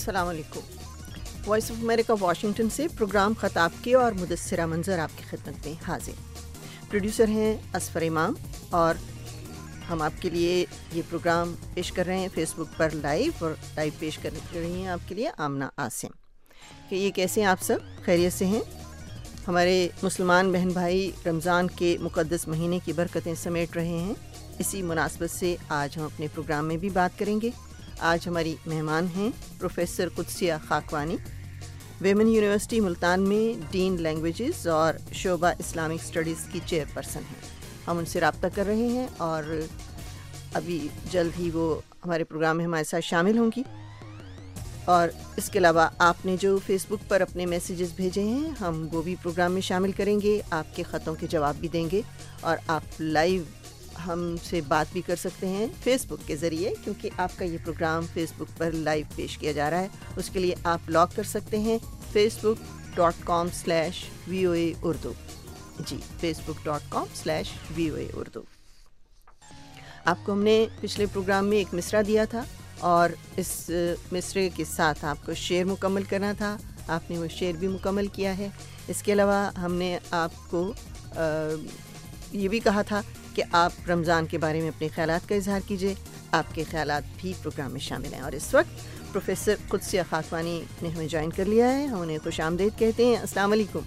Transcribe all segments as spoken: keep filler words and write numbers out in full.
السلام علیکم۔ Voice of America Washington سے پروگرام خطاب کے اور مدثرہ منظر آپ کی خدمت میں حاضر۔ پروڈیوسر ہیں اسفر امام اور ہم آپ کے لیے یہ پروگرام پیش کر رہے ہیں فیس بک پر لائیو، اور لائیو پیش کر رہی ہیں آپ کے لیے آمنہ عاصم۔ کہ یہ کیسے ہیں آپ سب؟ خیریت سے ہیں؟ ہمارے مسلمان بہن بھائی رمضان کے مقدس مہینے کی برکتیں سمیٹ رہے ہیں، اسی مناسبت سے آج ہم اپنے پروگرام میں بھی بات کریں گے۔ آج ہماری مہمان ہیں professor Qudsia Khakwani, women university Multan میں ڈین لینگویجز اور شعبہ اسلامک اسٹڈیز کی چیئر پرسن ہیں۔ ہم ان سے رابطہ کر رہے ہیں اور ابھی جلد ہی وہ ہمارے پروگرام میں ہمارے ساتھ شامل ہوں گی۔ اور اس کے علاوہ آپ نے جو فیس بک پر اپنے میسیجز بھیجے ہیں ہم وہ بھی پروگرام میں شامل کریں گے، آپ کے خطوں کے جواب بھی دیں گے، اور آپ لائیو ہم سے بات بھی کر سکتے ہیں فیس بک کے ذریعے، کیونکہ آپ کا یہ پروگرام فیس بک پر لائیو پیش کیا جا رہا ہے۔ اس کے لیے آپ لاگ کر سکتے ہیں Facebook dot com slash V O A Urdu, جی Facebook dot com slash V O A Urdu. آپ کو ہم نے پچھلے پروگرام میں ایک مصرعہ دیا تھا اور اس مصرعے کے ساتھ آپ کو شعر مکمل کرنا تھا، آپ نے وہ شعر بھی مکمل کیا ہے۔ اس کے علاوہ ہم نے آپ کو یہ بھی کہا تھا کہ آپ رمضان کے بارے میں اپنے خیالات کا اظہار کیجیے، آپ کے خیالات بھی پروگرام میں شامل ہیں۔ اور اس وقت پروفیسر قدسیہ خاکوانی نے ہمیں جوائن کر لیا ہے، ہم انہیں خوش آمدید کہتے ہیں۔ السلام علیکم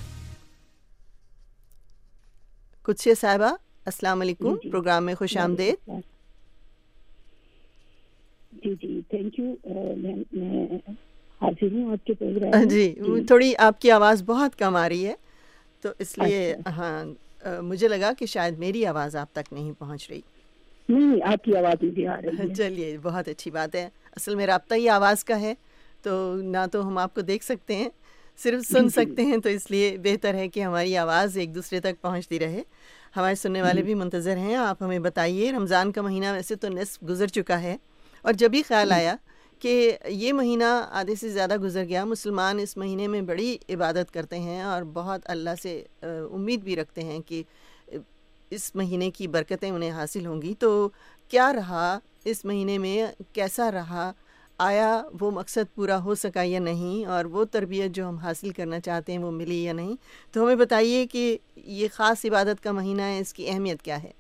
قدسیہ صاحبہ، السلام علیکم، پروگرام میں خوش آمدید۔ جی جی تھینک یو، میں حاضر ہوں آپ کے پروگرام۔ جی تھوڑی آپ کی آواز بہت کم آ رہی ہے، تو اس لیے ہاں مجھے لگا کہ شاید میری آواز آپ تک نہیں پہنچ رہی۔ نہیں، آپ کی آواز مجھے آ رہی ہے۔ چلیے بہت اچھی بات ہے، اصل میں رابطہ ہی آواز کا ہے، تو نہ تو ہم آپ کو دیکھ سکتے ہیں صرف سن سکتے ہیں، تو اس لیے بہتر ہے کہ ہماری آواز ایک دوسرے تک پہنچتی رہے۔ ہمارے سننے والے بھی منتظر ہیں، آپ ہمیں بتائیے، رمضان کا مہینہ ویسے تو نصف گزر چکا ہے، اور جب ہی خیال آیا کہ یہ مہینہ آدھے سے زیادہ گزر گیا، مسلمان اس مہینے میں بڑی عبادت کرتے ہیں اور بہت اللہ سے امید بھی رکھتے ہیں کہ اس مہینے کی برکتیں انہیں حاصل ہوں گی، تو کیا رہا اس مہینے میں، کیسا رہا، آیا وہ مقصد پورا ہو سکا یا نہیں، اور وہ تربیت جو ہم حاصل کرنا چاہتے ہیں وہ ملی یا نہیں؟ تو ہمیں بتائیے کہ یہ خاص عبادت کا مہینہ ہے، اس کی اہمیت کیا ہے؟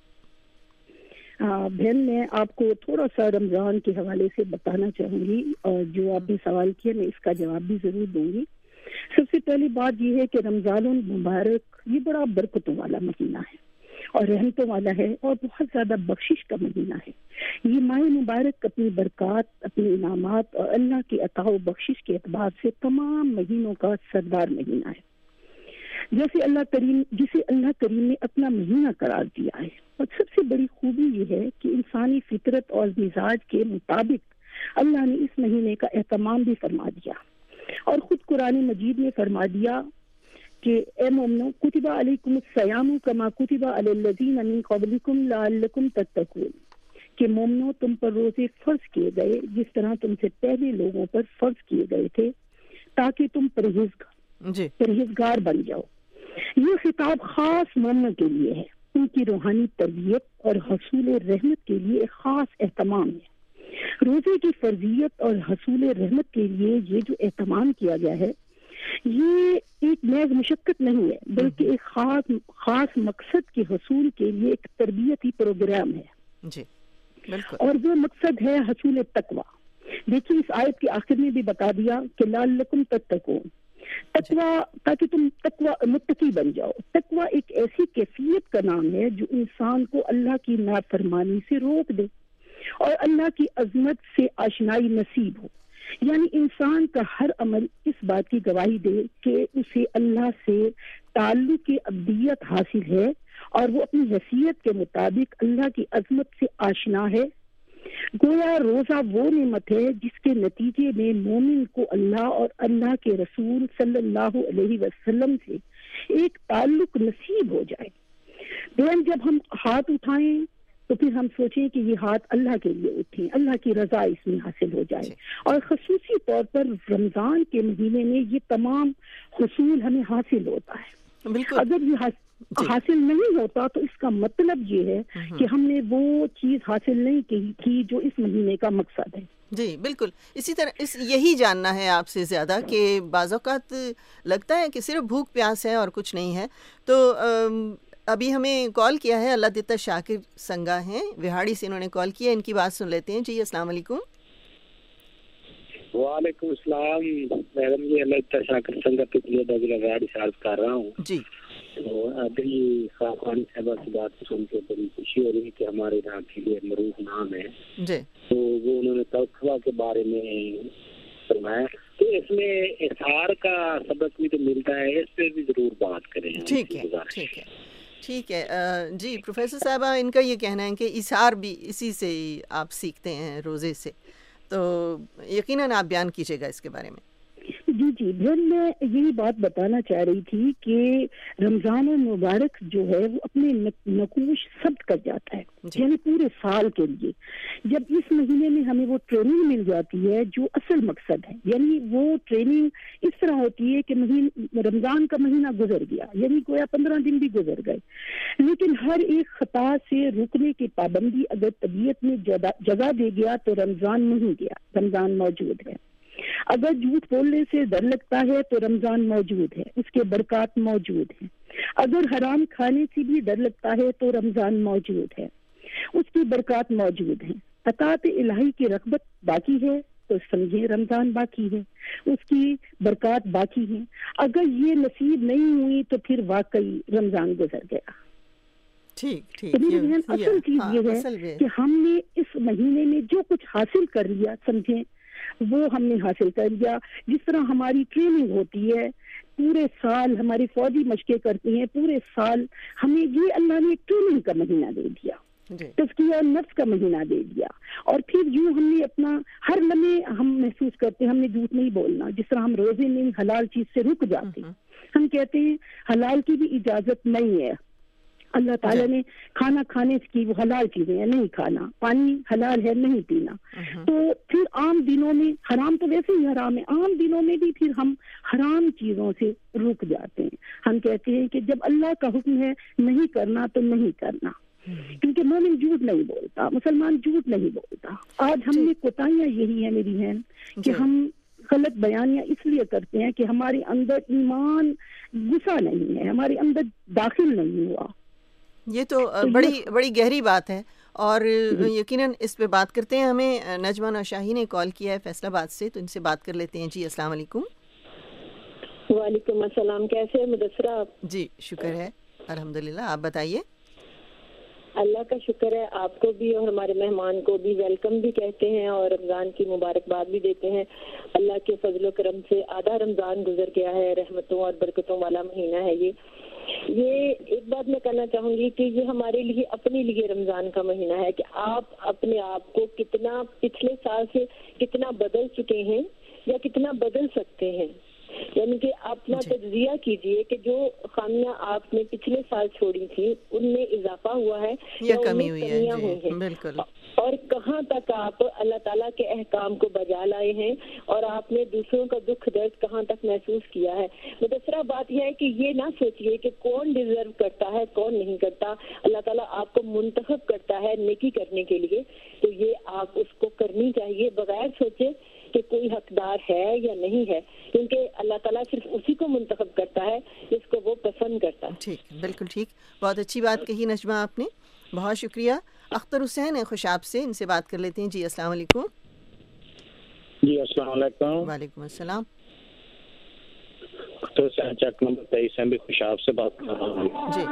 بہن میں آپ کو تھوڑا سا رمضان کے حوالے سے بتانا چاہوں گی، اور جو آپ نے سوال کیا میں اس کا جواب بھی ضرور دوں گی۔ سب سے پہلی بات یہ ہے کہ رمضان المبارک یہ بڑا برکتوں والا مہینہ ہے اور رحمتوں والا ہے، اور بہت زیادہ بخشش کا مہینہ ہے۔ یہ ماہ مبارک اپنی برکات، اپنی انعامات اور اللہ کی عطا و بخشش کے اعتبار سے تمام مہینوں کا سردار مہینہ ہے، جیسے اللہ کریم جسے اللہ کریم نے اپنا مہینہ قرار دیا ہے۔ اور سب سے بڑی خوبی یہ ہے کہ انسانی فطرت اور مزاج کے مطابق اللہ نے اس مہینے کا اہتمام بھی فرما دیا، اور خود قرآن مجید میں فرما دیا کہ اے مومنو کتب علیکم الصیام کما کتب علی الذین من قبلکم لعلکم تتقون، کہ مومنو تم پر روزے فرض کیے گئے جس طرح تم سے پہلے لوگوں پر فرض کیے گئے تھے، تاکہ تم پرہیزگار جی پرہیزگار بن جاؤ۔ یہ خطاب خاص مومنوں کے لیے ہے، ان کی روحانی تربیت اور حصول رحمت کے لیے ایک خاص اہتمام ہے۔ روزے کی فرضیت اور حصول رحمت کے لیے یہ جو اہتمام کیا گیا ہے، یہ ایک محض مشقت نہیں ہے، بلکہ ایک خاص خاص مقصد کے حصول کے لیے ایک تربیتی پروگرام ہے جی بالکل، اور وہ مقصد ہے حصول تقوی۔ دیکھیے اس آیت کے آخر میں بھی بتا دیا کہ لعلکم تتقون، تقوی تاکہ تم تقوی متقی بن جاؤ۔ تقوی ایک ایسی کیفیت کا نام ہے جو انسان کو اللہ کی نافرمانی سے روک دے اور اللہ کی عظمت سے آشنائی نصیب ہو، یعنی انسان کا ہر عمل اس بات کی گواہی دے کہ اسے اللہ سے تعلق کی ابدیت حاصل ہے اور وہ اپنی حیثیت کے مطابق اللہ کی عظمت سے آشنا ہے۔ گویا روزہ وہ نعمت ہے جس کے نتیجے میں مومن کو اللہ اور اللہ کے رسول صلی اللہ علیہ وسلم سے ایک تعلق نصیب ہو جائے۔ بہن جب ہم ہاتھ اٹھائیں تو پھر ہم سوچیں کہ یہ ہاتھ اللہ کے لیے اٹھیں، اللہ کی رضا اس میں حاصل ہو جائے، اور خصوصی طور پر رمضان کے مہینے میں یہ تمام حصول ہمیں حاصل ہوتا ہے۔ بالکل، اگر یہ حاصل نہیں ہوتا تو اس کا مطلب یہ ہے کہ ہم نے وہ چیز حاصل نہیں کی تھی جو اس مہینے کا مقصد ہے۔ جی بالکل، اسی طرح اس یہی جاننا ہے آپ سے زیادہ کہ بعض اوقات لگتا ہے کہ صرف بھوک پیاس ہے اور کچھ نہیں ہے. تو ابھی ہمیں کال کیا ہے اللہ دیتا شاکر سنگا ہیں وہاڑی سے، انہوں نے کال کیا، ان کی بات سن لیتے ہیں. جی السلام علیکم. وعلیکم السلام میڈم جی، اللہ دیتا شاکر سنگا پچھلے بغیر وہاڑی سے عرض کر رہا ہوں. جی تو ابھی خاقانی صاحبہ کی بات سن کے بڑی خوشی ہو رہی کہ ہمارے یہاں کے لیے معروف نام ہے. جی تو وہ انہوں نے توقع کے بارے میں فرمایا، تو اس میں اظہار کا سبق بھی تو ملتا ہے، اس پہ بھی ضرور بات کریں. ٹھیک ہے ٹھیک ہے ٹھیک ہے. جی پروفیسر صاحبہ، ان کا یہ کہنا ہے کہ اظہار بھی اسی سے ہی آپ سیکھتے ہیں، روزے سے، تو یقیناً آپ بیان کیجیے گا اس کے بارے میں. جی جی بہن، میں یہی بات بتانا چاہ رہی تھی کہ رمضان المبارک جو ہے وہ اپنے نقوش ثبت کر جاتا ہے، یعنی پورے سال کے لیے. جب اس مہینے میں ہمیں وہ ٹریننگ مل جاتی ہے جو اصل مقصد ہے، یعنی وہ ٹریننگ اس طرح ہوتی ہے کہ مہین رمضان کا مہینہ گزر گیا، یعنی گویا پندرہ دن بھی گزر گئے، لیکن ہر ایک خطا سے رکنے کی پابندی اگر طبیعت میں جگہ دے گیا تو رمضان نہیں گیا، رمضان موجود ہے. اگر جھوٹ بولنے سے ڈر لگتا ہے تو رمضان موجود ہے، اس کے برکات موجود ہیں. اگر حرام کھانے سے بھی ڈر لگتا ہے تو رمضان موجود ہے، اس کی برکات موجود ہیں. اطاعت الہی کی رغبت باقی ہے تو سمجھے رمضان باقی ہے، اس کی برکات باقی ہیں. اگر یہ نصیب نہیں ہوئی تو پھر واقعی رمضان گزر گیا. ٹھیک ٹھیک اصل چیز یہ ہے کہ ہم نے اس مہینے میں جو کچھ حاصل کر لیا، سمجھیں وہ ہم نے حاصل کر لیا. جس طرح ہماری ٹریننگ ہوتی ہے، پورے سال ہماری فوجی مشقیں کرتی ہیں، پورے سال ہمیں یہ اللہ نے ایک ٹریننگ کا مہینہ دے دیا، تزکیہ نفس کا مہینہ دے دیا. اور پھر یوں ہم نے اپنا ہر لمحے ہم محسوس کرتے ہیں ہم نے جھوٹ نہیں بولنا. جس طرح ہم روزے میں حلال چیز سے رک جاتے ہیں، ہم کہتے ہیں حلال کی بھی اجازت نہیں ہے، اللہ تعالیٰ نے کھانا کھانے کی وہ حلال چیزیں ہیں نہیں کھانا، پانی حلال ہے نہیں پینا. تو پھر عام دنوں میں حرام تو ویسے ہی حرام ہے، عام دنوں میں بھی پھر ہم حرام چیزوں سے رک جاتے ہیں. ہم کہتے ہیں کہ جب اللہ کا حکم ہے نہیں کرنا تو نہیں کرنا، کیونکہ مومن جھوٹ نہیں بولتا، مسلمان جھوٹ نہیں بولتا. آج ہم نے کوتاہیاں یہی ہے میری بہن کہ ہم غلط بیانیاں اس لیے کرتے ہیں کہ ہمارے اندر ایمان گھسا نہیں ہے، ہمارے اندر داخل نہیں ہوا. یہ تو بڑی بڑی گہری بات ہے اور یقیناً اس پہ بات کرتے ہیں. ہمیں نجمہ نوشاہی نے کال کیا ہے فیصل آباد سے، تو ان سے بات کر لیتے ہیں. جی السلام علیکم. وعلیکم السلام، کیسے ہیں مدثرہ آپ؟ جی شکر ہے الحمدللہ، آپ بتائیے. اللہ کا شکر ہے، آپ کو بھی اور ہمارے مہمان کو بھی ویلکم بھی کہتے ہیں اور رمضان کی مبارکباد بھی دیتے ہیں. اللہ کے فضل و کرم سے آدھا رمضان گزر گیا ہے، رحمتوں اور برکتوں والا مہینہ ہے. یہ یہ ایک بات میں کہنا چاہوں گی کہ یہ ہمارے لیے اپنے لیے رمضان کا مہینہ ہے کہ آپ اپنے آپ کو کتنا پچھلے سال سے کتنا بدل چکے ہیں یا کتنا بدل سکتے ہیں. یعنی کہ اپنا تجزیہ کیجئے کہ جو خامیاں آپ نے پچھلے سال چھوڑی تھی ان میں اضافہ ہوا ہے یا کمی ہوئی ہے. بالکل. اور کہاں تک آپ اللہ تعالیٰ کے احکام کو بجا لائے ہیں اور آپ نے دوسروں کا دکھ درد کہاں تک محسوس کیا ہے. دوسرا بات یہ ہے کہ یہ نہ سوچئے کہ کون ڈیزرو کرتا ہے کون نہیں کرتا. اللہ تعالیٰ آپ کو منتخب کرتا ہے نیکی کرنے کے لیے، تو یہ آپ اس کو کرنی چاہیے بغیر سوچے کہ کوئی حقدار ہے یا نہیں ہے، کیونکہ اللہ تعالیٰ صرف اسی کو منتخب کرتا ہے جس کو وہ پسند کرتا ہے. ٹھیک، بالکل ٹھیک، بہت اچھی بات کہی نجمہ آپ نے، بہت شکریہ. اختر حسین ہے خوشاب سے، ان سے بات کر لیتے ہیں. جی السلام علیکم. جی السلام علیکم. وعلیکم السلام. اختر حسین چیک نمبر تیئیس میں بھی خوشاب سے بات کر رہا ہوں. جی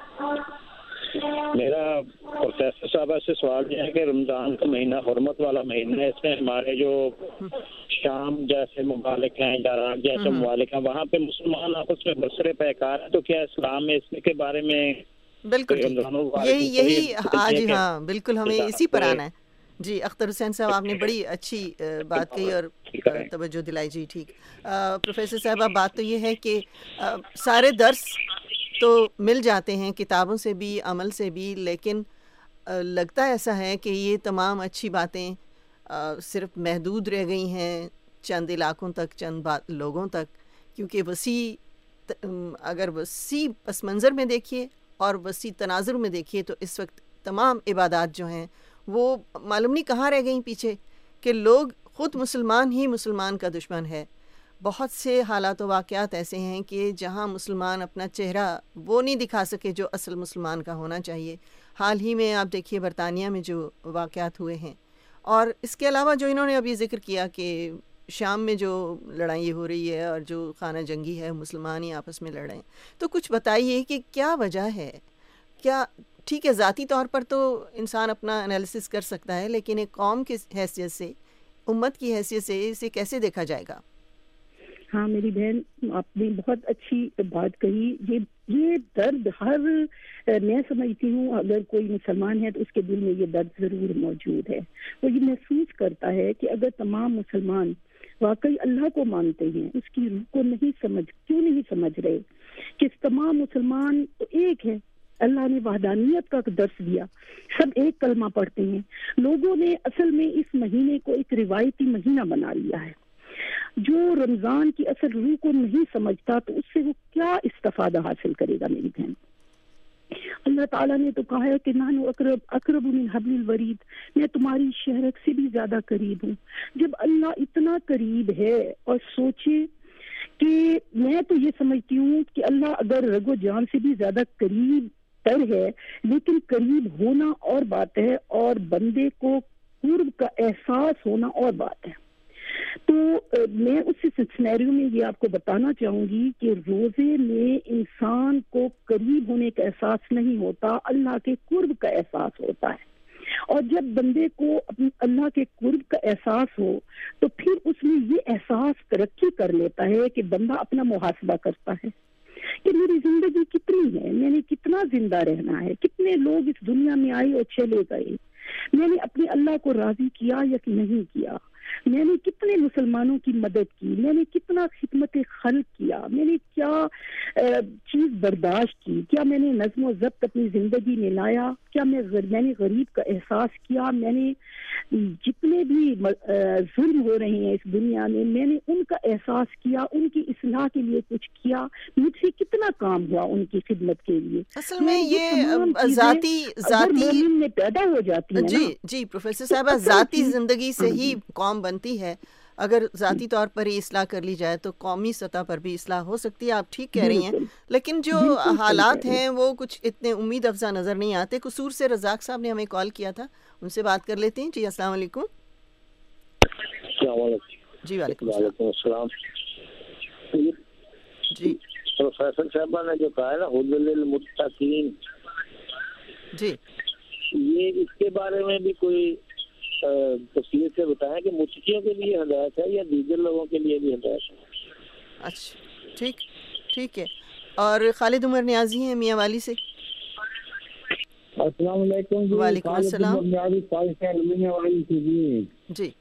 میرا پروفیسر صاحبہ سے سوال یہ ہے کہ رمضان کا مہینہ حرمت والا مہینہ ہے، اس میں ہمارے جو شام جیسے ممالک ہیں، عراق جیسے ممالک ہیں، وہاں پہ مسلمان آپس میں برسر پیکار ہیں، تو کیا اسلام میں اس کے بارے میں بالکل یہی یہی آج ہاں بالکل ہمیں اسی پر آنا ہے. جی اختر حسین صاحب آپ نے بڑی اچھی بات کہی اور توجہ دلائی. جی ٹھیک. پروفیسر صاحبہ بات تو یہ ہے کہ سارے درس تو مل جاتے ہیں کتابوں سے بھی عمل سے بھی، لیکن لگتا ایسا ہے کہ یہ تمام اچھی باتیں صرف محدود رہ گئی ہیں چند علاقوں تک، چند لوگوں تک، کیونکہ وسیع اگر وسیع پس منظر میں دیکھیے اور وسیع تناظر میں دیکھیے تو اس وقت تمام عبادات جو ہیں وہ معلوم نہیں کہاں رہ گئیں پیچھے، کہ لوگ خود مسلمان ہی مسلمان کا دشمن ہے. بہت سے حالات و واقعات ایسے ہیں کہ جہاں مسلمان اپنا چہرہ وہ نہیں دکھا سکے جو اصل مسلمان کا ہونا چاہیے. حال ہی میں آپ دیکھیے برطانیہ میں جو واقعات ہوئے ہیں، اور اس کے علاوہ جو انہوں نے ابھی ذکر کیا کہ شام میں جو لڑائی ہو رہی ہے اور جو خانہ جنگی ہے، مسلمان ہی آپس میں لڑ رہے ہیں. تو کچھ بتائیے کہ کیا وجہ ہے؟ کیا ٹھیک ہے ذاتی طور پر تو انسان اپنا انالیسس کر سکتا ہے، لیکن ایک قوم کی حیثیت سے، امت کی حیثیت سے اسے کیسے دیکھا جائے گا؟ ہاں میری بہن، آپ نے بہت اچھی بات کہی. یہ یہ درد ہر میں سمجھتی ہوں اگر کوئی مسلمان ہے تو اس کے دل میں یہ درد ضرور موجود ہے. وہ یہ محسوس کرتا ہے کہ اگر تمام مسلمان واقعی اللہ کو مانتے ہیں، اس کی روح کو نہیں سمجھ کیوں نہیں سمجھ رہے کہ تمام مسلمان تو ایک ہے. اللہ نے وحدانیت کا درس دیا، سب ایک کلمہ پڑھتے ہیں. لوگوں نے اصل میں اس مہینے کو ایک روایتی مہینہ بنا لیا ہے. جو رمضان کی اصل روح کو نہیں سمجھتا تو اس سے وہ کیا استفادہ حاصل کرے گا میری بہن؟ اللہ تعالیٰ نے تو کہا ہے کہ نحن اقرب اقرب من حبل الورید، میں تمہاری شہرک سے بھی زیادہ قریب ہوں. جب اللہ اتنا قریب ہے، اور سوچے کہ میں تو یہ سمجھتی ہوں کہ اللہ اگر رگو جان سے بھی زیادہ قریب تر ہے، لیکن قریب ہونا اور بات ہے اور بندے کو قرب کا احساس ہونا اور بات ہے. تو میں اس سینیریو میں یہ آپ کو بتانا چاہوں گی کہ روزے میں انسان کو قریب ہونے کا احساس نہیں ہوتا، اللہ کے قرب کا احساس ہوتا ہے. اور جب بندے کو اپنے اللہ کے قرب کا احساس ہو تو پھر اس میں یہ احساس ترقی کر لیتا ہے کہ بندہ اپنا محاسبہ کرتا ہے کہ میری زندگی کتنی ہے، میں نے کتنا زندہ رہنا ہے، کتنے لوگ اس دنیا میں آئے اور چلے گئے، میں نے اپنے اللہ کو راضی کیا یا کہ نہیں کیا، میں نے کتنے مسلمانوں کی مدد کی، میں نے کتنا خدمت خلق کیا، میں نے کیا چیز برداشت کی، کیا میں نے نظم و ضبط اپنی زندگی میں لایا، کیا میں میں نے غریب کا احساس کیا، میں نے جتنے بھی ظلم ہو رہے ہیں اس دنیا میں میں نے ان کا احساس کیا، ان کی اصلاح کے لیے کچھ کیا، مجھ سے کتنا کام ہوا ان کی خدمت کے لیے. اصل میں یہ ذاتی ذاتی میں پیدا ہو جاتی ہے. جی جی پروفیسر صاحبہ، ذاتی زندگی سے ہی قوم بنتی ہے. اگر ذاتی طور پر ہی اصلاح کر لی جائے تو قومی سطح پر بھی اصلاح ہو سکتی ہے. آپ ٹھیک کہہ رہی ہیں، لیکن جو حالات ہیں وہ کچھ اتنے امید افزا نظر نہیں آتے. قصور سے رزاق صاحب نے ہمیں کال کیا تھا، ان سے بات کر لیتے ہیں. جی السلام علیکم. السلام علیکم. جی وعلیکم السلام. جی پروفیسر صاحبہ نے جو کہا ہے نا حد للمتقین، جی یہ اس کے بارے میں بھی کوئی تفصیل سے بتائیں کہ متقیوں کے لیے ہدایت ہے یا دیگر لوگوں کے لیے بھی ہدایت ہے؟ اچھا ٹھیک ٹھیک ہے. اور خالد عمر نیازی ہیں میاں والی سے. السلام علیکم. وعلیکم السلام. جی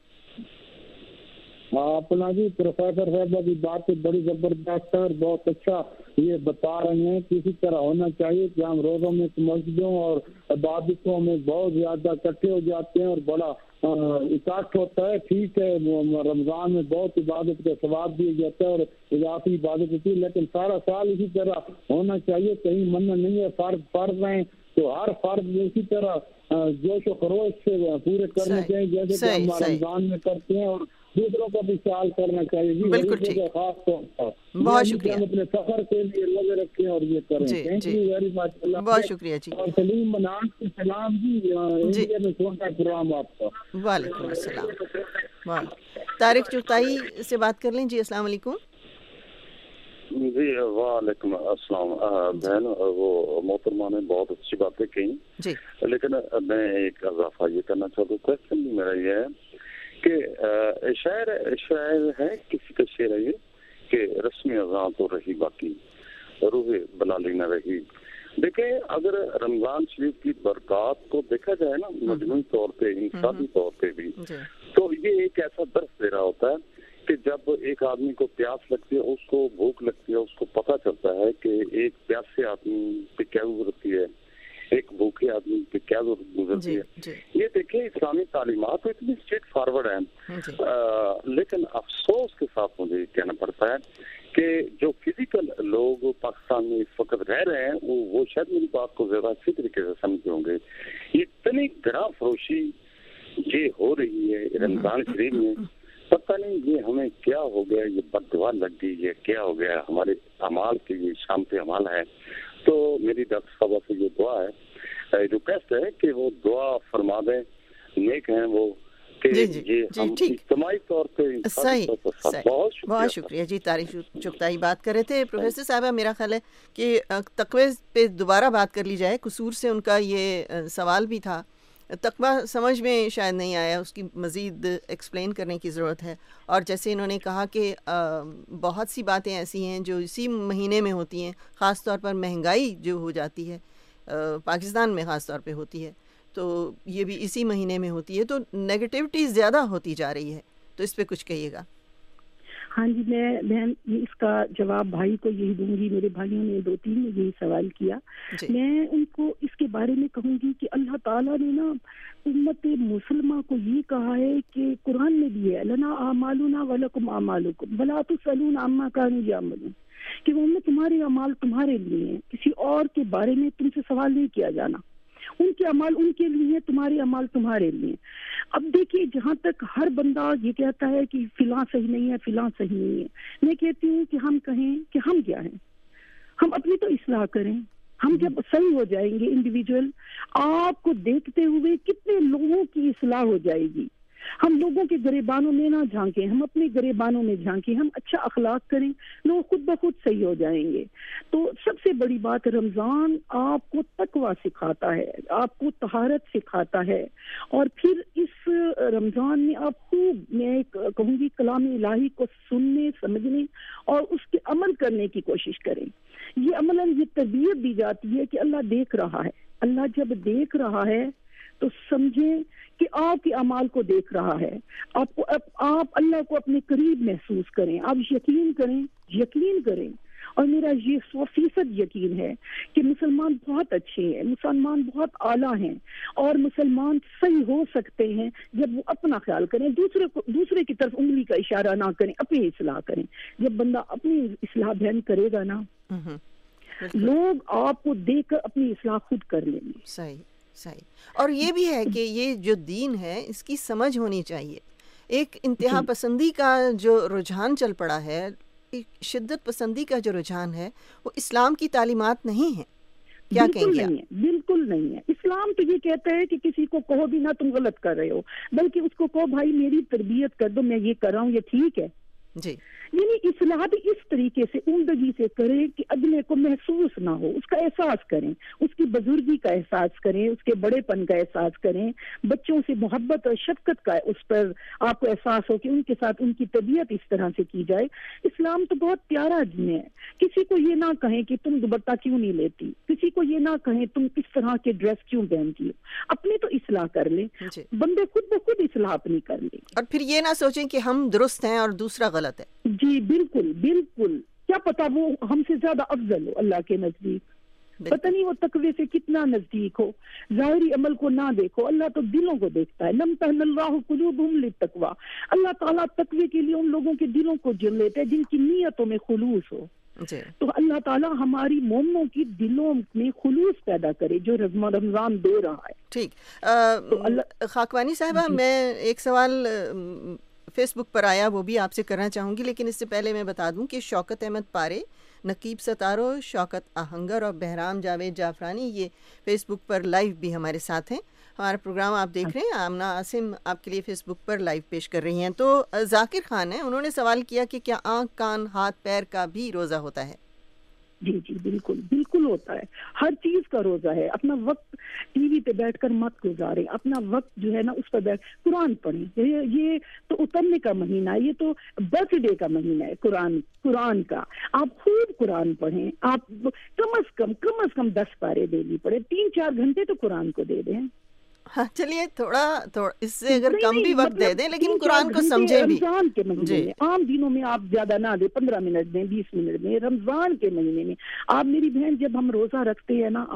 اپنا جی پروفیسر صاحبہ کی بات بڑی زبردست ہے اور بہت اچھا یہ بتا رہے ہیں کہ اسی طرح ہونا چاہیے کہ ہم روزوں میں مسجدوں اور عبادتوں میں بہت زیادہ اکٹھے ہو جاتے ہیں اور بڑا اکٹھ ہوتا ہے. ٹھیک ہے رمضان میں بہت عبادت کا ثواب دیا جاتا ہے اور اضافی عبادت ہوتی ہے، لیکن سارا سال اسی طرح ہونا چاہیے. کہیں منع نہیں ہے، فرض فرض ہیں تو ہر فرض اسی طرح جوش و خروش سے پورے کرنے چاہیے جیسے کہ ہم رمضان میں کرتے ہیں، اور دوسروں کو بھی سوال کرنا چاہیے. بالکل ٹھیک، خاص طور پر بہت شکریہ. ہم اپنے سفر کے لیے لگے رکھیں اور یہ کریں. Thank you very much. بہت شکریہ جی. اور سلیم منان کے سلام جی، انڈیا میں کون سا پروگرام آپ کا؟ وعلیکم السلام. طارق چغتائی سے بات کر لیں. جی السلام علیکم. جی وعلیکم السلام. بہن وہ محترمہ نے بہت اچھی باتیں کہیں جی، لیکن میں ایک اضافہ یہ کرنا چاہتا ہوں. کوشچن بھی میرا یہ ہے کہ شاعر شاعر ہے کسی کا شعر ہے یہ کہ رسمی اذان تو رہی باقی روح بلالی نہ رہی. دیکھیں اگر رمضان شریف کی برکات کو دیکھا جائے نا مجموعی طور پہ انسانی طور پہ بھی، تو یہ ایک ایسا درس دے رہا ہوتا ہے کہ جب ایک آدمی کو پیاس لگتی ہے، اس کو بھوک لگتی ہے، اس کو پتہ چلتا ہے کہ ایک پیاسے آدمی پہ کیا گزرتی ہے، ایک بھوکے آدمی پہ کیا گزرتی ہے. یہ دیکھیں اسلامی تعلیمات اتنی اسٹریٹ فارورڈ ہیں، لیکن افسوس کے ساتھ مجھے یہ کہنا پڑتا ہے کہ جو فزیکل لوگ پاکستان میں اس وقت رہ رہے ہیں وہ شاید میری بات کو زیادہ اچھی طریقے سے سمجھے ہوں گے. اتنی گراں فروشی یہ ہو رہی ہے رمضان شریف میں، پتہ نہیں یہ ہمیں کیا ہو گیا، یہ بد دعا لگ گئی، یہ کیا ہو گیا ہمارے اعمال کے، یہ شام پہ اعمال ہے. تو میری ڈاکٹر صاحبہ سے یہ دعا ہے، ریکویسٹ ہے کہ وہ دعا فرما دیں، نیک ہیں وہ، کہ جی جی یہ جی ہم ٹھیک اجتماعی طور پہ صحیح صحیح بہت بہت شکریہ جی. طارق چغتائی بات کر رہے تھے. پروفیسر صاحبہ میرا خیال ہے کہ تقوی پہ دوبارہ بات کر لی جائے. قصور سے ان کا یہ سوال بھی تھا، تقوی سمجھ میں شاید نہیں آیا، اس کی مزید ایکسپلین کرنے کی ضرورت ہے. اور جیسے انہوں نے کہا کہ بہت سی باتیں ایسی ہیں جو اسی مہینے میں ہوتی ہیں، خاص طور پر مہنگائی جو ہو جاتی ہے پاکستان میں خاص طور پہ ہوتی ہے، تو یہ بھی اسی مہینے میں ہوتی ہے، تو نیگیٹیوٹی زیادہ ہوتی جا رہی ہے. تو اس پہ کچھ کہیے گا. ہاں جی، میں بہن اس کا جواب بھائی کو یہی دوں گی. میرے بھائیوں نے دو تین نے یہی سوال کیا. جی. میں ان کو اس کے بارے میں کہوں گی کہ اللہ تعالیٰ نے نا امت مسلمہ کو یہ کہا ہے کہ قرآن میں بھی ہے، لنا اعمالنا ولکم اعمالکم ولا تسألون عما کانوا یعملون، کہ وہ میں تمہارے اعمال تمہارے لیے ہیں، کسی اور کے بارے میں تم سے سوال نہیں کیا جانا. ان کے اعمال ان کے لیے، تمہارے اعمال تمہارے لیے. اب دیکھیے، جہاں تک ہر بندہ یہ کہتا ہے کہ فلاں صحیح نہیں ہے، فلاں صحیح نہیں ہے، میں کہتی ہوں کہ ہم کہیں کہ ہم کیا ہیں، ہم اپنی تو اصلاح کریں. ہم جب صحیح ہو جائیں گے انڈیویجول، آپ کو دیکھتے ہوئے کتنے لوگوں کی اصلاح ہو جائے گی. ہم لوگوں کے گریبانوں میں نہ جھانکیں، ہم اپنے گریبانوں میں جھانکیں، ہم اچھا اخلاق کریں، لوگ خود بخود صحیح ہو جائیں گے. تو سب سے بڑی بات، رمضان آپ کو تقویٰ سکھاتا ہے، آپ کو طہارت سکھاتا ہے. اور پھر اس رمضان میں آپ خوب، میں کہوں گی، کلام الہی کو سننے، سمجھنے اور اس کے عمل کرنے کی کوشش کریں. یہ عملاً یہ تربیت دی جاتی ہے کہ اللہ دیکھ رہا ہے. اللہ جب دیکھ رہا ہے تو سمجھیں کہ آپ کے اعمال کو دیکھ رہا ہے. آپ کو آپ اللہ کو اپنے قریب محسوس کریں. آپ یقین کریں، یقین کریں اور میرا یہ سو فیصد یقین ہے کہ مسلمان بہت اچھے ہیں، مسلمان بہت اعلیٰ ہیں، اور مسلمان صحیح ہو سکتے ہیں جب وہ اپنا خیال کریں، دوسرے کو دوسرے کی طرف انگلی کا اشارہ نہ کریں، اپنی اصلاح کریں. جب بندہ اپنی اصلاح بیان کرے گا نا، لوگ آپ کو دیکھ کر اپنی اصلاح خود کر لیں گے. صحیح صحیح. اور یہ بھی ہے کہ یہ جو دین ہے اس کی سمجھ ہونی چاہیے. ایک انتہا پسندی کا جو رجحان چل پڑا ہے، شدت پسندی کا جو رجحان ہے، وہ اسلام کی تعلیمات نہیں ہے. کیا کہیں گے؟ بالکل نہیں ہے. اسلام تو یہ کہتا ہے کہ کسی کو کہو بھی نہ تم غلط کر رہے ہو، بلکہ اس کو کہو بھائی میری تربیت کر دو، میں یہ کر رہا ہوں، یہ ٹھیک ہے. جی، یعنی اصلاح بھی اس طریقے سے عمدگی سے کریں کہ اگلے کو محسوس نہ ہو، اس کا احساس کریں، اس کی بزرگی کا احساس کریں، اس کے بڑے پن کا احساس کریں. بچوں سے محبت اور شفقت کا اس پر آپ کو احساس ہو کہ ان کے ساتھ ان کی طبیعت اس طرح سے کی جائے. اسلام تو بہت پیارا دین ہے. کسی کو یہ نہ کہیں کہ تم دوپٹہ کیوں نہیں لیتی، کسی کو یہ نہ کہیں تم کس طرح کے ڈریس کیوں پہنتی ہو. اپنی تو اصلاح کر لیں، بندے خود بخود اصلاح اپنی کر لیں. اور پھر یہ نہ سوچیں کہ ہم درست ہیں اور دوسرا غلط ہے. جی بالکل بالکل. کیا پتا وہ ہم سے زیادہ افضل ہو اللہ کے نزدیک، پتہ نہیں وہ تقوی سے کتنا نزدیک ہو. ظاہری عمل کو نہ دیکھو، اللہ تو دلوں کو دیکھتا ہے. لم تهن اللہ قلوبهم للتقوی، اللہ تعالیٰ تقوی کے لیے ان لوگوں کے دلوں کو چن لیتے ہیں جن کی نیتوں میں خلوص ہو. جی. تو اللہ تعالیٰ ہماری مومنوں کی دلوں میں خلوص پیدا کرے جو رمضان دے رہا ہے. ٹھیک. خاکوانی صاحبہ، میں ایک سوال فیس بک پر آیا، وہ بھی آپ سے کرنا چاہوں گی، لیکن اس سے پہلے میں بتا دوں کہ شوکت احمد پارے، نقیب ستارو، شوکت آہنگر اور بہرام جاوید جعفرانی یہ فیس بک پر لائیو بھی ہمارے ساتھ ہیں. ہمارا پروگرام آپ دیکھ رہے ہیں. آمنہ عاصم آپ کے لیے فیس بک پر لائیو پیش کر رہی ہیں. تو ذاکر خان ہیں، انہوں نے سوال کیا کہ کیا آنکھ، کان، ہاتھ، پیر کا بھی روزہ ہوتا ہے؟ جی جی بالکل بالکل ہوتا ہے. ہر چیز کا روزہ ہے. اپنا وقت ٹی وی پہ بیٹھ کر مت گزاریں، اپنا وقت جو ہے نا اس پر بیٹھ قرآن پڑھیں. یہ تو اترنے کا مہینہ ہے، یہ تو برتھ ڈے کا مہینہ ہے قرآن قرآن کا. آپ خوب قرآن پڑھیں. آپ کم از کم کم از کم دس پارے ڈیلی پڑھیں. تین چار گھنٹے تو قرآن کو دے دیں. ہاں چلیے، تھوڑا تھوڑا اس سے اگر کم بھی وقت دے دیں لیکن قرآن کو سمجھیں بھی. رمضان کے مہینے میں، عام دنوں میں آپ زیادہ نہ دیں، پندرہ منٹ دیں، بیس منٹ دیں. رمضان کے مہینے میں آپ، میری بہن، جب ہم روزہ رکھتے ہیں نا، آپ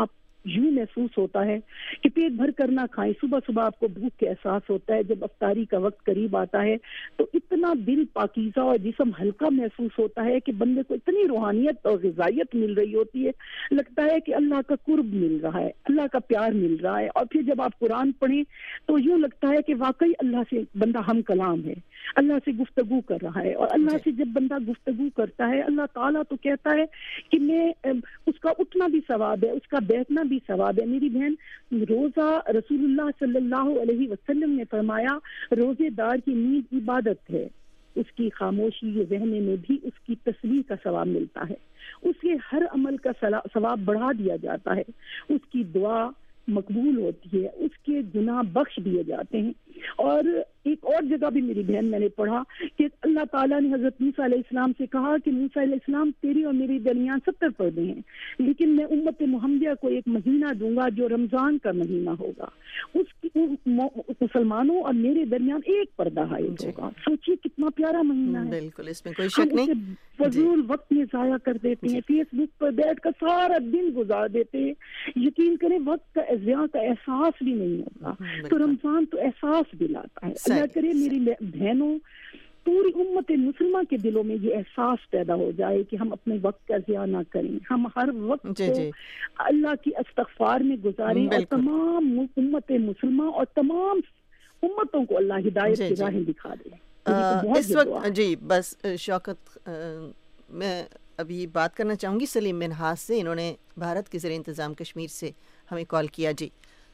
یوں محسوس ہوتا ہے کہ پیٹ بھر کر نہ کھائیں. صبح صبح آپ کو بھوک کے احساس ہوتا ہے. جب افطاری کا وقت قریب آتا ہے تو اتنا دل پاکیزہ اور جسم ہلکا محسوس ہوتا ہے کہ بندے کو اتنی روحانیت اور غذائیت مل رہی ہوتی ہے, لگتا ہے کہ اللہ کا قرب مل رہا ہے, اللہ کا پیار مل رہا ہے. اور پھر جب آپ قرآن پڑھیں تو یوں لگتا ہے کہ واقعی اللہ سے بندہ ہم کلام ہے, اللہ سے گفتگو کر رہا ہے. اور اللہ سے جب بندہ گفتگو کرتا ہے, اللہ تعالیٰ تو کہتا ہے کہ میں اس کا اٹھنا بھی ثواب ہے, اس کا بیٹھنا بھی ثواب ہے. میری بہن, روزہ رسول اللہ صلی اللہ علیہ وسلم نے فرمایا روزے دار کی نیند عبادت ہے, اس کی خاموشی رہنے میں بھی اس کی تسبیح کا ثواب ملتا ہے, اس کے ہر عمل کا ثواب بڑھا دیا جاتا ہے, اس کی دعا مقبول ہوتی ہے, اس کے گناہ بخش دیے جاتے ہیں. اور ایک اور جگہ بھی میری بہن میں نے پڑھا کہ اللہ تعالیٰ نے حضرت موسیٰ علیہ السلام سے کہا کہ موسیٰ علیہ السلام تیری اور میری درمیان ستر پردے ہیں, لیکن میں امت محمدیہ کو ایک مہینہ دوں گا جو رمضان کا مہینہ ہوگا, اس کی مسلمانوں اور میرے درمیان ایک پردہ حائل ہوگا. سوچیے کتنا پیارا مہینہ ہے. بالکل, اس میں کوئی شک نہیں. فضول وقت میں ضائع کر دیتے ہیں, فیس بک پر بیٹھ کر سارا دن گزار دیتے ہیں. یقین کریں وقت کا ضیاع کا احساس بھی نہیں ہوتا. تو رمضان تو احساس دلاتا ہے. اللہ کرے میری بہنوں, پوری امت مسلمہ کے دلوں میں یہ احساس پیدا ہو جائے کہ ہم اپنے وقت کا ضیاع نہ کریں, ہم ہر وقت جی کو جی. اللہ کی استغفار میں گزاریں, اور تمام امت مسلمہ اور تمام امتوں کو اللہ ہدایت کی راہیں دکھا دے. اس وقت جی بس شوکت, میں ابھی بات کرنا چاہوں گی سلیم منہاس سے. انہوں نے بھارت کے زیر انتظام کشمیر سے ہمیں کال کیا. جی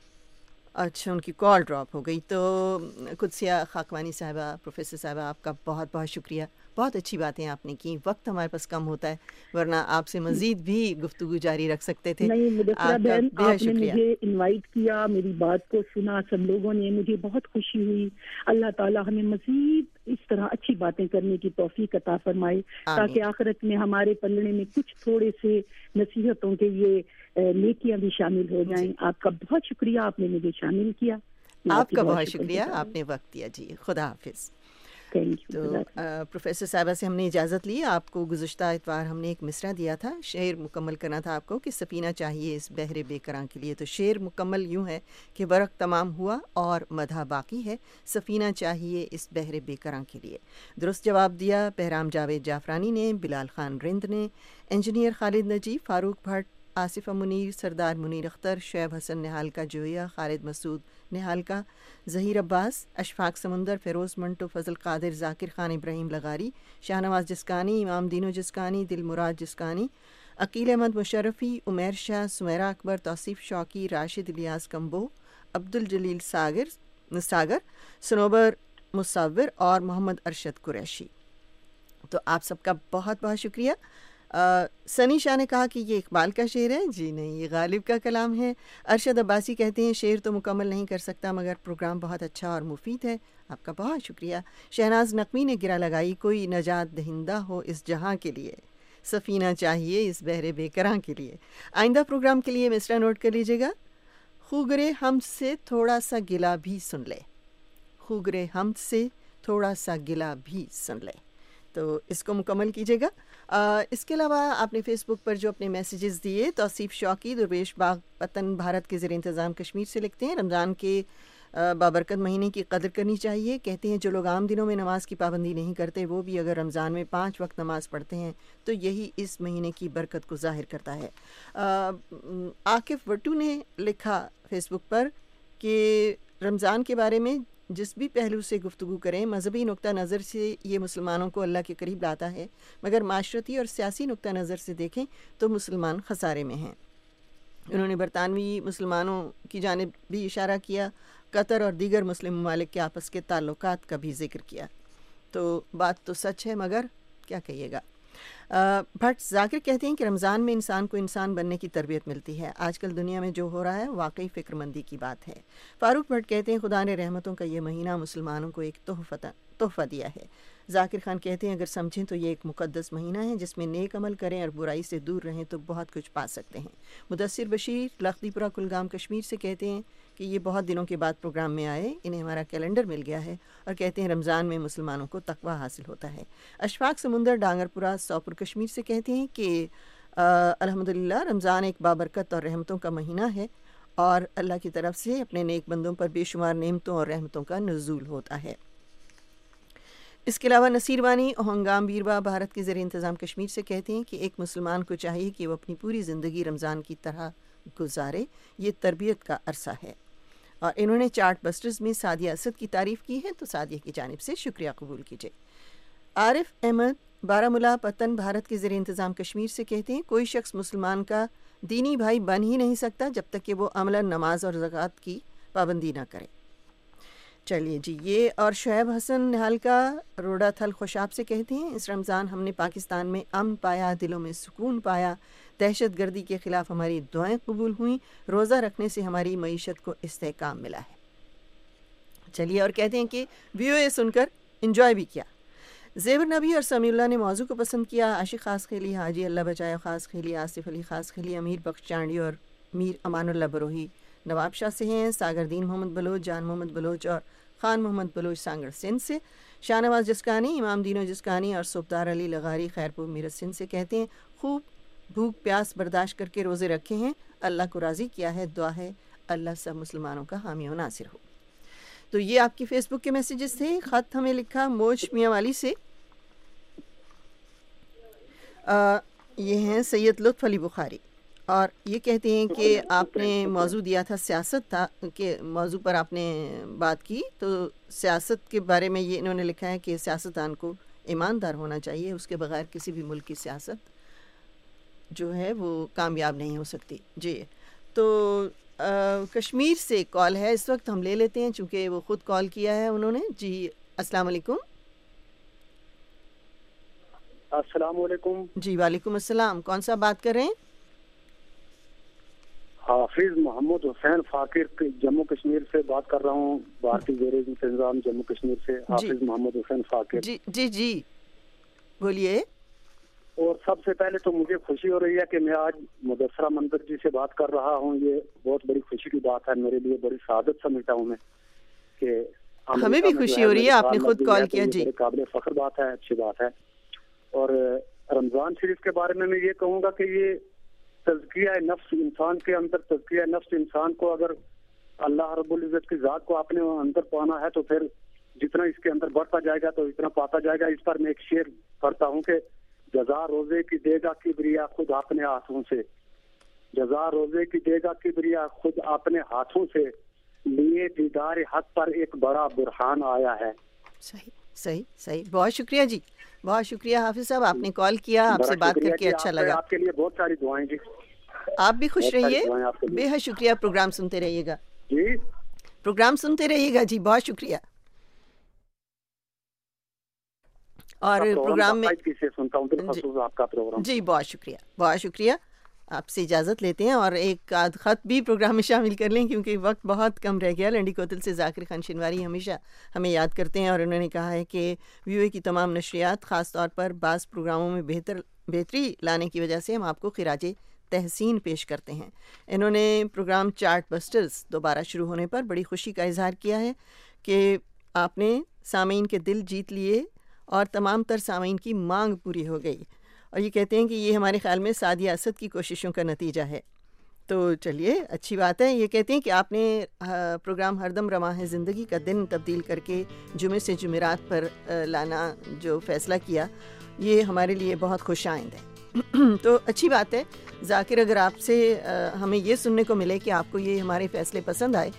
اچھا, ان کی کال ڈراپ ہو گئی. تو قدسیہ خاکوانی صاحبہ, پروفیسر صاحبہ, آپ کا بہت بہت شکریہ. بہت اچھی باتیں آپ نے کی. وقت ہمارے پاس کم ہوتا ہے, ورنہ آپ سے مزید بھی گفتگو جاری رکھ سکتے تھے. نہیں مدثرہ بہن, آپ نے مجھے انوائٹ کیا, میری بات کو سنا سب لوگوں نے, مجھے بہت خوشی ہوئی. اللہ تعالیٰ ہمیں مزید اس طرح اچھی باتیں کرنے کی توفیق عطا فرمائے, تاکہ آخرت میں ہمارے پلڑے میں کچھ تھوڑے سے نصیحتوں کے یہ نیکیاں بھی شامل ہو جائیں. آپ کا بہت شکریہ, آپ نے مجھے شامل کیا. آپ کا بہت شکریہ, آپ نے وقت دیا. جی خدا حافظ. تو پروفیسر صاحبہ سے ہم نے اجازت لی. آپ کو گزشتہ اتوار ہم نے ایک مصرع دیا تھا, شعر مکمل کرنا تھا آپ کو کہ سفینہ چاہیے اس بحر بے کراں کے لیے. تو شعر مکمل یوں ہے کہ برق تمام ہوا اور مدح باقی ہے, سفینہ چاہیے اس بحر بے کراں کے لیے. درست جواب دیا بہرام جاوید جعفرانی نے, بلال خان رند نے, انجینئر خالد نجیب, فاروق بھٹ, آصفہ منیر, سردار منیر اختر, شعیب حسن نہال کا جویا, خالد مسعود نہال کا, ظہیر عباس, اشفاق سمندر, فیروز منٹو, فضل قادر, ذاکر خان ابراہیم لغاری, شاہ نواز جسکانی, امام دینو جسکانی, دل مراد جسکانی, عقیل احمد مشرفی, عمیر شاہ, سمیرہ اکبر, توصیف شوقی, راشد الیاس کمبو, عبد الجلیل ساگر ساگر سنوبر مصور اور محمد ارشد قریشی. تو آپ سب کا بہت بہت شکریہ. سنی شاہ نے کہا کہ یہ اقبال کا شعر ہے. جی نہیں, یہ غالب کا کلام ہے. ارشد عباسی کہتے ہیں شعر تو مکمل نہیں کر سکتا مگر پروگرام بہت اچھا اور مفید ہے. آپ کا بہت شکریہ. شہناز نقوی نے گرا لگائی, کوئی نجات دہندہ ہو اس جہاں کے لیے, سفینہ چاہیے اس بحر بے کراں کے لیے. آئندہ پروگرام کے لیے مصرع نوٹ کر لیجیے گا. خوگرے ہم سے تھوڑا سا گلا بھی سن لے, خوگرے ہم سے تھوڑا سا گلا بھی سن لے. تو اس کو مکمل کیجیے گا. آ, اس کے علاوہ آپ نے فیس بک پر جو اپنے میسیجز دیے, توصیف شوقی درویش باغ وطن بھارت کے زیر انتظام کشمیر سے لکھتے ہیں, رمضان کے بابرکت مہینے کی قدر کرنی چاہیے. کہتے ہیں جو لوگ عام دنوں میں نماز کی پابندی نہیں کرتے وہ بھی اگر رمضان میں پانچ وقت نماز پڑھتے ہیں تو یہی اس مہینے کی برکت کو ظاہر کرتا ہے. عاقف وٹو نے لکھا فیس بک پر کہ رمضان کے بارے میں جس بھی پہلو سے گفتگو کریں, مذہبی نقطہ نظر سے یہ مسلمانوں کو اللہ کے قریب لاتا ہے, مگر معاشرتی اور سیاسی نقطہ نظر سے دیکھیں تو مسلمان خسارے میں ہیں. انہوں نے برطانوی مسلمانوں کی جانب بھی اشارہ کیا, قطر اور دیگر مسلم ممالک کے آپس کے تعلقات کا بھی ذکر کیا. تو بات تو سچ ہے, مگر کیا کہیے گا. بھٹ ذاکر کہتے ہیں کہ رمضان میں انسان کو انسان بننے کی تربیت ملتی ہے. آج کل دنیا میں جو ہو رہا ہے واقعی فکر مندی کی بات ہے. فاروق بھٹ کہتے ہیں خدا نے رحمتوں کا یہ مہینہ مسلمانوں کو ایک تحفہ تحفہ دیا ہے. ذاکر خان کہتے ہیں اگر سمجھیں تو یہ ایک مقدس مہینہ ہے جس میں نیک عمل کریں اور برائی سے دور رہیں تو بہت کچھ پا سکتے ہیں. مدثر بشیر لخدی پورہ کلگام کشمیر سے کہتے ہیں کہ یہ بہت دنوں کے بعد پروگرام میں آئے, انہیں ہمارا کیلنڈر مل گیا ہے اور کہتے ہیں رمضان میں مسلمانوں کو تقویٰ حاصل ہوتا ہے. اشفاق سمندر ڈانگر پورہ سوپور کشمیر سے کہتے ہیں کہ अल्हम्दुलिल्लाह रमज़ान एक बाबरकत और रहमतों का महीना है और अल्लाह की तरफ से अपने नेक बंदों पर बेशुमार नेमतों और रहमतों का नुज़ूल होता है। इसके अलावा नसीर वानी और हंगाम बीरबा भारत के ज़रिए इंतज़ाम कश्मीर से कहते हैं कि एक मुसलमान को चाहिए कि वो अपनी पूरी ज़िंदगी रमज़ान की तरह गुजारे, ये तरबियत का अरसा है। और इन्होंने चार्ट बस्टर्स में सादिया असद की तारीफ़ की है, तो सादिया की जानिब से शुक्रिया कबूल कीजिए। आरिफ अहमद बारामूला पतन भारत के ज़रिए इंतज़ाम कश्मीर से कहते हैं कोई शख्स मुसलमान का दीनी भाई बन ही नहीं सकता जब तक कि वो अमलन नमाज और ज़कात की पाबंदी ना करे। चलिए जी, ये और शुएब हसन निहाल का रोड़ा थल खुशाब से कहते हैं इस रमज़ान हमने पाकिस्तान में अमन पाया, दिलों में सुकून पाया, दहशत गर्दी के ख़िलाफ़ हमारी दुआएं कबूल हुई, रोज़ा रखने से हमारी मईशत को इस्तेहकाम मिला है। चलिए और कहते हैं कि वीओए सुनकर इंजॉय भी किया। ज़ेबर नबी और समीउल्लाह ने मौजू को पसंद किया। आशिक खास खेली, हाजी अल्लाह बचाया खास खेली, आसिफ अली खास खेली, अमीर बख्श चांडी और मीर अमानुल्लाह बरोही नवाब शाह से हैं, सागरदीन मोहम्मद बलोच, जान मोहम्मद बलोच और ख़ान मोहम्मद बलोच सांगड़ सिंध से, शाहनवाज जिस्कानी, इमाम दीनो जिस्कानी और सुबदार अली लगारी खैरपुर मीरत सिंध से कहते हैं खूब भूख प्यास बर्दाश्त करके रोज़े रखे हैं, अल्लाह को राज़ी किया है, दुआ है अल्लाह सब मुसलमानों का हामी व नासिर हो। तो ये आपकी फ़ेसबुक के मैसेजेस थे। ख़त हमें लिखा मोज मियाँ वाली से, आ, ये हैं सैयद लुत्फ़ अली बुखारी और ये कहते हैं कि आपने मौजू दिया था सियासत था कि मौजू पर आपने बात की, तो सियासत के बारे में ये इन्होंने लिखा है कि सियासतदान को ईमानदार होना चाहिए, उसके बगैर किसी भी मुल्क की सियासत जो है वो कामयाब नहीं हो सकती। जी, तो आ, कश्मीर से कॉल है इस वक्त, हम ले लेते हैं चूँकि वो ख़ुद कॉल किया है उन्होंने। जी अस्सलाम वालेकुम। अस्सलाम वालेकुम। जी वालेकुम अस्सलाम, कौन सा बात कर रहे हैं? हाफिज मोहम्मद हुसैन फाकिर जम्मू कश्मीर से बात कर रहा हूँ, भारतीय ज़ेर इंतज़ाम जम्मू कश्मीर से। हाफिज मोहम्मद हुसैन फाकिर। जी जी जी बोलिए। और सबसे पहले तो मुझे खुशी हो रही है कि मैं आज मुदस्सरा मंजर जी से बात कर रहा हूँ, ये बहुत बड़ी खुशी की बात है मेरे लिए, बड़ी सादत समझता हूँ मैं कि हमें भी खुशी हो रही है, आपने खुद कॉल किया। जी काबिल फख्र बात है, अच्छी बात है। और रमज़ान शरीफ के बारे में मैं ये कहूँगा कि ये तज़किया नफ्स इंसान के अंदर, तज़किया नफ्स इंसान को अगर अल्लाह रब्बुल इज़्ज़त की ज़ात को अपने अंदर पाना है तो फिर जितना इसके अंदर बढ़ता जाएगा तो इतना पाता जाएगा। इस पर मैं एक शेर पढ़ता हूँ कि जज़ा रोज़े की देगा किबरिया खुद अपने हाथों से, जज़ा रोज़े की देगा किबरिया खुद अपने हाथों से, लिए दीदार हक पर एक बड़ा बुरहान आया है। सही सही सही, बहुत शुक्रिया जी, बहुत शुक्रिया हाफिज साहब, आपने कॉल किया, आपसे बात करके अच्छा लगा। आपके लिए बहुत सारी दुआएं जी। आप भी खुश रहिए, बेहद शुक्रिया। प्रोग्राम सुनते रहिएगा जी, प्रोग्राम सुनते रहिएगा जी, बहुत शुक्रिया। और प्रोग्राम में सुनता हूं आपका प्रोग्राम। जी बहुत शुक्रिया, बहुत शुक्रिया। आपसे इजाज़त लेते हैं और एक आध ख़त भी प्रोग्राम में शामिल कर लें क्योंकि वक्त बहुत कम रह गया। लंडी कोतल से ज़ाकिर खान शिनवारी हमेशा हमें याद करते हैं और उन्होंने कहा है कि वीओए की तमाम नशरियात ख़ास तौर पर बाज़ प्रोग्रामों में बेहतर बेहतरी लाने की वजह से हम आपको खिराजे तहसीन पेश करते हैं। इन्होंने प्रोग्राम चार्ट बस्टर्स दोबारा शुरू होने पर बड़ी खुशी का इजहार किया है कि आपने सामीन के दिल जीत लिए और तमाम तर सामीन की मांग पूरी हो गई। और ये कहते हैं कि ये हमारे ख़्याल में सादिया असद की कोशिशों का नतीजा है। तो चलिए अच्छी बात है। ये कहते हैं कि आपने प्रोग्राम हरदम रवा है ज़िंदगी का दिन तब्दील करके जुमे से जुमेरात पर लाना जो फ़ैसला किया, ये हमारे लिए बहुत खुश आइंद है। तो अच्छी बात है ज़ाकिर, अगर आपसे हमें ये सुनने को मिले कि आपको ये हमारे फ़ैसले पसंद आए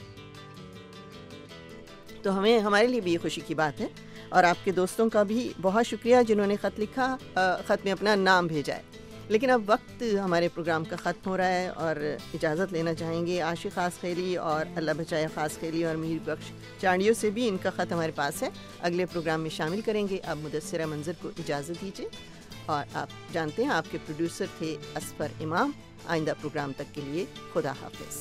तो हमें हमारे लिए भी ये खुशी की बात है। और आपके दोस्तों का भी बहुत शुक्रिया जिन्होंने ख़त लिखा, ख़त में अपना नाम भेजा है। लेकिन अब वक्त हमारे प्रोग्राम का ख़त्म हो रहा है और इजाज़त लेना चाहेंगे आशिक खास खेली और अल्लाह बचाया खास खेली और मीर बख्श चांडियों से भी इनका ख़त हमारे पास है, अगले प्रोग्राम में शामिल करेंगे। अब मुदस्सिरा मंजर को इजाज़त दीजिए और आप जानते हैं आपके प्रोड्यूसर थे असफर इमाम। आइंदा प्रोग्राम तक के लिए खुदा हाफिज़।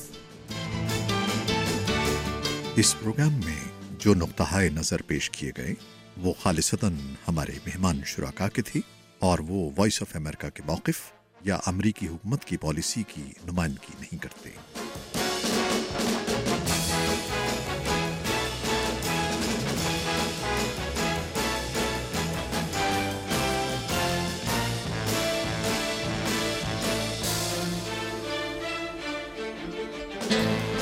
इस प्रोग्राम में जो नुक्ता-ए नज़र पेश किए गए वो खालिसतन हमारे मेहमान शुराका के थी और वो वॉइस ऑफ अमेरिका के मौक़िफ़ या अमरीकी हुकूमत की पॉलिसी की नुमाइंदगी नहीं करते। اللہ.